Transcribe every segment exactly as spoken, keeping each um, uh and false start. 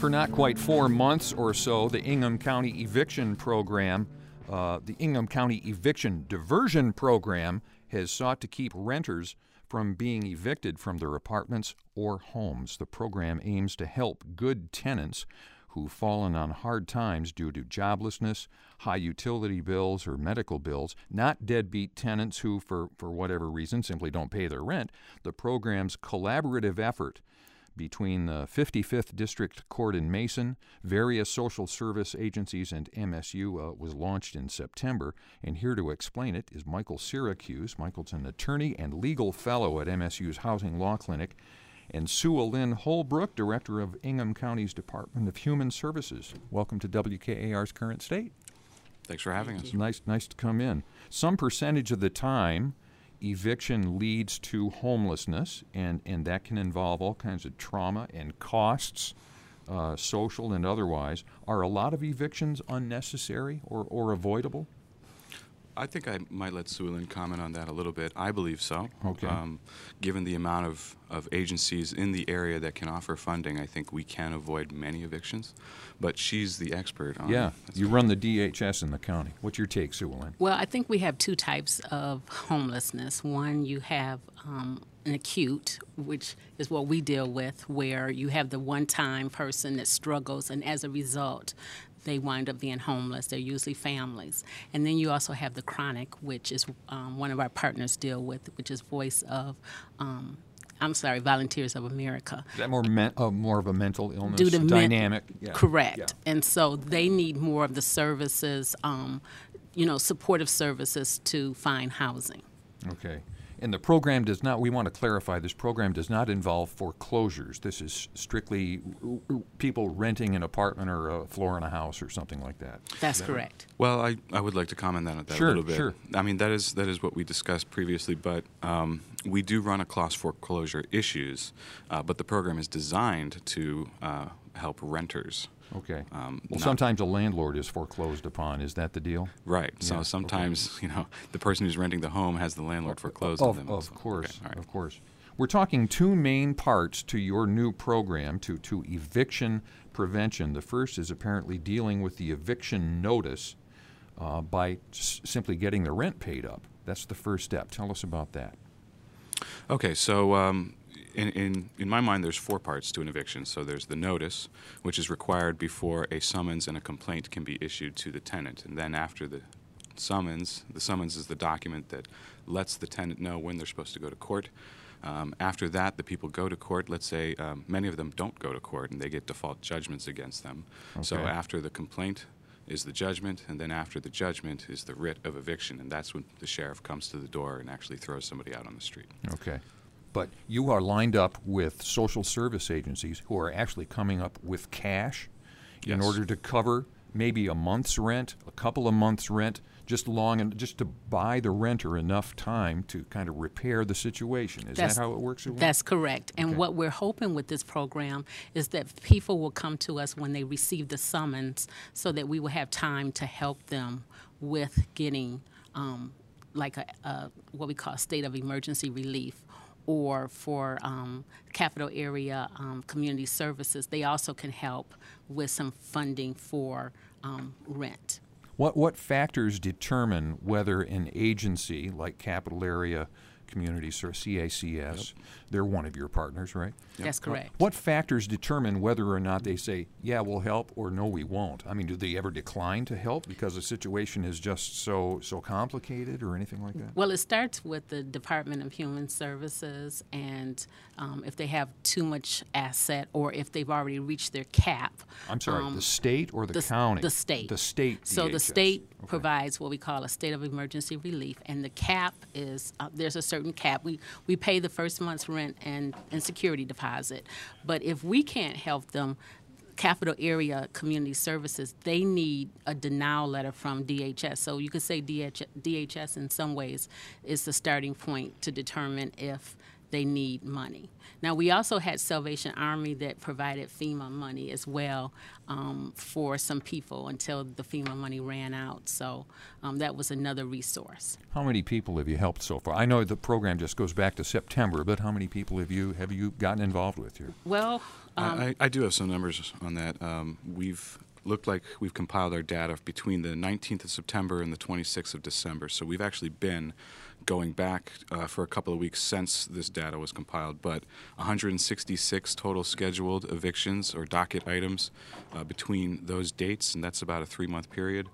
For not quite four months or so, the Ingham County Eviction Program, uh, the Ingham County Eviction Diversion Program, has sought to keep renters from being evicted from their apartments or homes. The program aims to help good tenants who've fallen on hard times due to joblessness, high utility bills, or medical bills, not deadbeat tenants who, for, for whatever reason, simply don't pay their rent. The program's collaborative effort between the fifty-fifth District Court in Mason, various social service agencies, and M S U uh, was launched in September. And here to explain it is Michael Syracuse. Michael's an attorney and legal fellow at M S U's Housing Law Clinic, and Sue Lynn Holbrook, director of Ingham County's Department of Human Services. Welcome to W K A R's Current State. Thanks for having us. It's nice, nice to come in. Some percentage of the time, eviction leads to homelessness, and, and that can involve all kinds of trauma and costs, uh, social and otherwise. Are a lot of evictions unnecessary or, or avoidable? I think I might let Sue Lynn comment on that a little bit. I believe so. Okay. Um, given the amount of, of agencies in the area that can offer funding, I think we can avoid many evictions. But she's the expert on Yeah, it. you run the D H S in the county. What's your take, Sue Lynn? Well, I think we have two types of homelessness. One, you have um, an acute, which is what we deal with, where you have the one-time person that struggles, and as a result, they wind up being homeless. They're usually families. And then you also have the chronic, which is um, one of our partners deal with, which is Voice of, um, I'm sorry, Volunteers of America. Is that more men, uh, more of a mental illness Due to dynamic? Men- yeah. Correct. Yeah. And so they need more of the services, um, you know, supportive services to find housing. Okay. And the program does not, we want to clarify, this program does not involve foreclosures. This is strictly people renting an apartment or a floor in a house or something like that. That's correct. Well, I, I would like to comment on that Sure, a little bit. Sure. I mean, that is that is what we discussed previously, but um, we do run across foreclosure issues, uh, but the program is designed to uh, help renters. Okay. Um, well, not, sometimes a landlord is foreclosed upon. Is that the deal? Right. Yeah, So sometimes, okay. you know, the person who's renting the home has the landlord foreclosed of, on them. Of so. course, Okay, right. of course. We're talking two main parts to your new program, to, to eviction prevention. The first is apparently dealing with the eviction notice uh, by s- simply getting the rent paid up. That's the first step. Tell us about that. Okay, so um, in, in in my mind, there's four parts to an eviction. So there's the notice, which is required before a summons and a complaint can be issued to the tenant. And then after the summons, the summons is the document that lets the tenant know when they're supposed to go to court. Um, after that, the people go to court. Let's say um, many of them don't go to court, and they get default judgments against them. Okay. So after the complaint is the judgment, and then after the judgment is the writ of eviction, and that's when the sheriff comes to the door and actually throws somebody out on the street. Okay. But you are lined up with social service agencies who are actually coming up with cash in Yes. order to cover maybe a month's rent, a couple of months' rent, just long and just to buy the renter enough time to kind of repair the situation. Is That's, that how it works? That's correct. And Okay. what we're hoping with this program is that people will come to us when they receive the summons so that we will have time to help them with getting um, like a, a what we call state of emergency relief, or for um, capital area um, community services. They also can help with some funding for um, rent. What what factors determine whether an agency like Capital Area Community Service, C A C S, yep. they're one of your partners, right? Yep. That's correct. What, what factors determine whether or not they say, yeah, we'll help, or no, we won't? I mean, do they ever decline to help because the situation is just so so complicated or anything like that? Well, it starts with the Department of Human Services, and um, if they have too much asset or if they've already reached their cap. I'm sorry, um, the state or the, the county? The state. The state So D H S. the state okay. provides what we call a state of emergency relief, and the cap is, uh, there's a certain cap. We we pay the first month's rent and, and security deposit. But if we can't help them, Capital Area Community Services, they need a denial letter from D H S. So you could say D H S in some ways is the starting point to determine if they need money. Now, we also had Salvation Army that provided FEMA money as well um, for some people until the FEMA money ran out. So um, that was another resource. How many people have you helped so far? I know the program just goes back to September, but how many people have you have you gotten involved with here? Well, Um, I, I do have some numbers on that. Um, we've looked like we've compiled our data between the nineteenth of September and the twenty-sixth of December. So we've actually been going back uh, for a couple of weeks since this data was compiled, but one hundred sixty-six total scheduled evictions or docket items uh, between those dates, and that's about a three-month period,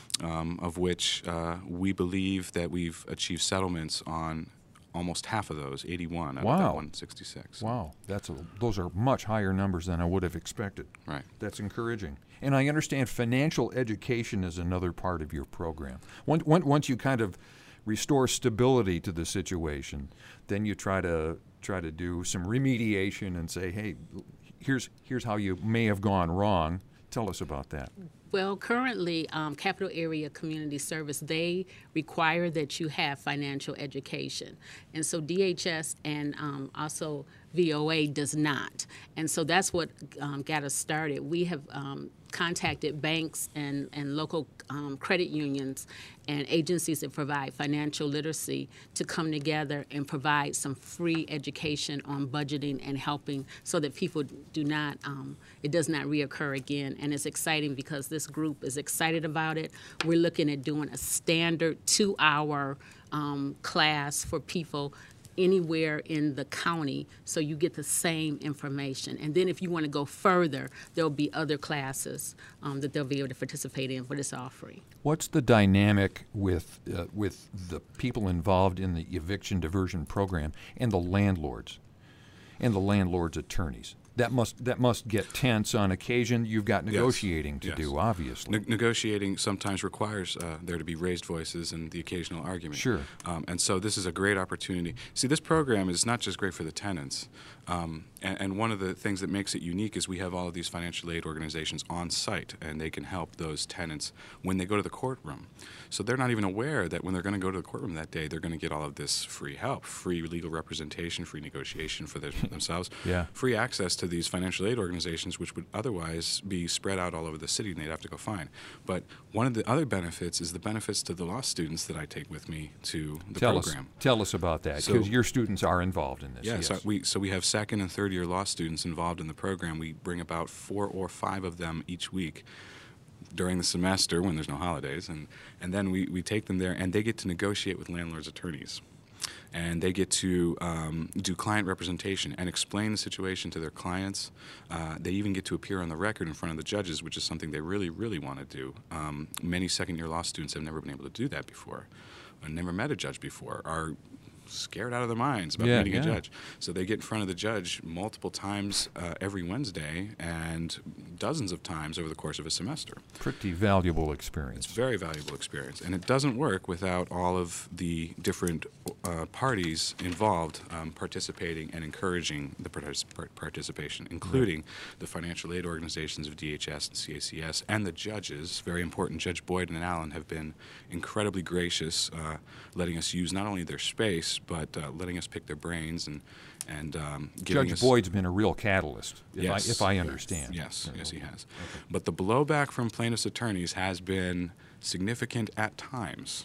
um, of which uh, we believe that we've achieved settlements on almost half of those, eighty-one out of that Wow. one hundred sixty-six. Wow, that's a, those are much higher numbers than I would have expected. Right. That's encouraging. And I understand financial education is another part of your program. Once, once you kind of restore stability to the situation, then you try to try to do some remediation and say, hey, here's here's how you may have gone wrong. Tell us about that. Well, currently, um, Capital Area Community Service, they require that you have financial education. And so D H S and um, also V O A does not. And so that's what um, got us started. We have um, contacted banks and, and local um, credit unions and agencies that provide financial literacy to come together and provide some free education on budgeting and helping so that people do not, um, it does not reoccur again. And it's exciting because this group is excited about it. We're looking at doing a standard two-hour um, class for people anywhere in the county, so you get the same information. And then if you want to go further, there'll be other classes um, that they'll be able to participate in for this offering. What's the dynamic with uh, with the people involved in the eviction diversion program and the landlords and the landlords' attorneys? That must that must get tense on occasion. You've got negotiating Yes. to Yes. do, obviously. Ne- negotiating sometimes requires uh, there to be raised voices and the occasional argument. Sure. Um, and so this is a great opportunity. See, this program is not just great for the tenants. Um, and, and one of the things that makes it unique is we have all of these financial aid organizations on site, and they can help those tenants when they go to the courtroom. So they're not even aware that when they're going to go to the courtroom that day, they're going to get all of this free help, free legal representation, free negotiation for their, themselves, Yeah. free access to these financial aid organizations, which would otherwise be spread out all over the city and they'd have to go find. But one of the other benefits is the benefits to the law students that I take with me to the tell program. us tell us about that, So- because your students are involved in this. Yeah, yes. so we so we have second and third year law students involved in the program. We bring about four or five of them each week during the semester when there's no holidays, and, and then we, we take them there and they get to negotiate with landlords' attorneys. And they get to um, do client representation and explain the situation to their clients. Uh, they even get to appear on the record in front of the judges, which is something they really, really want to do. Um, many second-year law students have never been able to do that before, or never met a judge before, are scared out of their minds about Yeah, meeting yeah. a judge. So they get in front of the judge multiple times uh, every Wednesday and dozens of times over the course of a semester. Pretty valuable experience. It's a very valuable experience, and it doesn't work without all of the different uh, parties involved um, participating and encouraging the partic- part- participation, including the financial aid organizations of D H S and C A C S, and the judges. Very important. Judge Boyd and Allen have been incredibly gracious, uh, letting us use not only their space, but uh, letting us pick their brains and and um, giving Judge us Boyd's been a real catalyst, if, Yes. I, if I understand. Yes, yes, he has. But the blowback from plaintiffs' attorneys has been significant at times.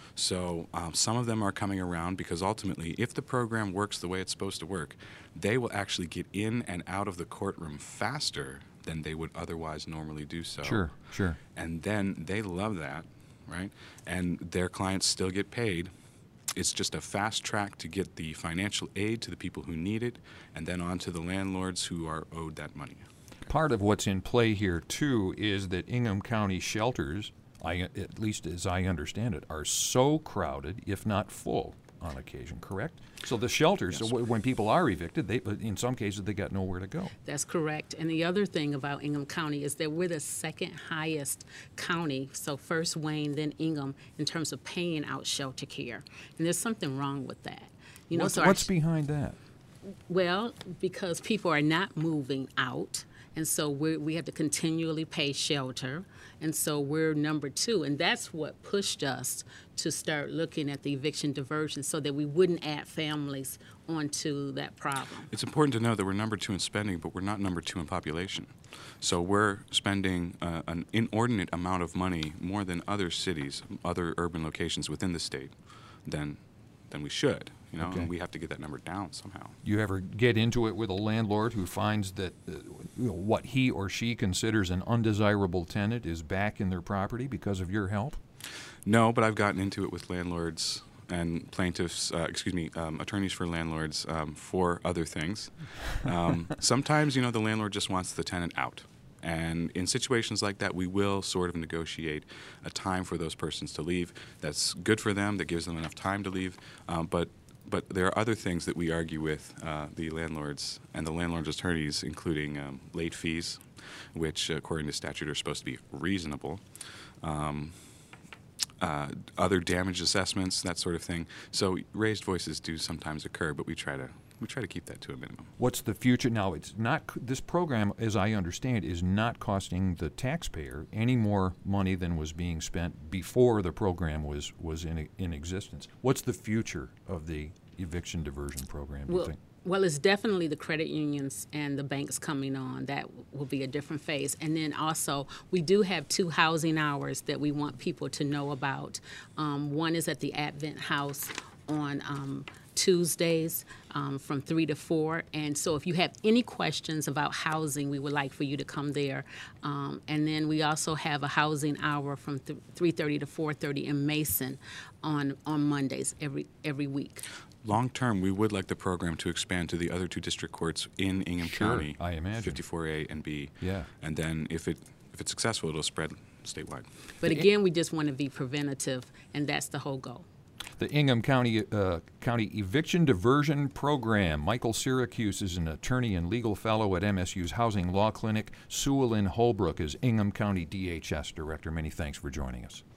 So um, some of them are coming around because ultimately, if the program works the way it's supposed to work, they will actually get in and out of the courtroom faster than they would otherwise normally do so. Sure, sure. And then they love that, right? And their clients still get paid. It's just a fast track to get the financial aid to the people who need it, and then on to the landlords who are owed that money. Part of what's in play here, too, is that Ingham County shelters, I, at least as I understand it, are so crowded, if not full, on occasion, correct? So the shelters, Yes. so w- when people are evicted, they, in some cases, they got nowhere to go. That's correct. And the other thing about Ingham County is that we're the second highest county, so first Wayne, then Ingham, in terms of paying out shelter care. And there's something wrong with that. You know, What's, so our what's sh- behind that? Well, because people are not moving out, and so we we have to continually pay shelter, and so we're number two, and that's what pushed us to start looking at the eviction diversion so that we wouldn't add families onto that problem. It's important to know that we're number two in spending, but we're not number two in population. So we're spending uh, an inordinate amount of money, more than other cities, other urban locations within the state, than than we should. you know, Okay. and we have to get that number down somehow. You ever get into it with a landlord who finds that uh, you know, what he or she considers an undesirable tenant is back in their property because of your help? No, but I've gotten into it with landlords and plaintiffs, uh, excuse me, um, attorneys for landlords um, for other things. Um, sometimes, you know, the landlord just wants the tenant out. And in situations like that, we will sort of negotiate a time for those persons to leave. That's good for them, that gives them enough time to leave. Um, but but there are other things that we argue with uh, the landlords and the landlord's attorneys, including um, late fees, which, according to statute, are supposed to be reasonable. Um, uh, other damage assessments, that sort of thing. So raised voices do sometimes occur, but we try to we try to keep that to a minimum. What's the future? Now, it's not, this program, as I understand, is not costing the taxpayer any more money than was being spent before the program was, was in, in existence. What's the future of the eviction diversion program, do you Well, think? well, it's definitely the credit unions and the banks coming on. That will be a different phase. And then also, we do have two housing hours that we want people to know about. Um, one is at the Advent House on um, Tuesdays um, from three to four. And so if you have any questions about housing, we would like for you to come there. Um, and then we also have a housing hour from th- three thirty to four thirty in Mason on, on Mondays every every week. Long term, we would like the program to expand to the other two district courts in Ingham Sure, County, I imagine. fifty-four A and B. Yeah. And then if it if it's successful, it'll spread statewide. But again, we just want to be preventative, and that's the whole goal. The Ingham County uh, County Eviction Diversion Program. Michael Syracuse is an attorney and legal fellow at M S U's Housing Law Clinic. Sue Lynn Holbrook is Ingham County D H S Director. Many thanks for joining us.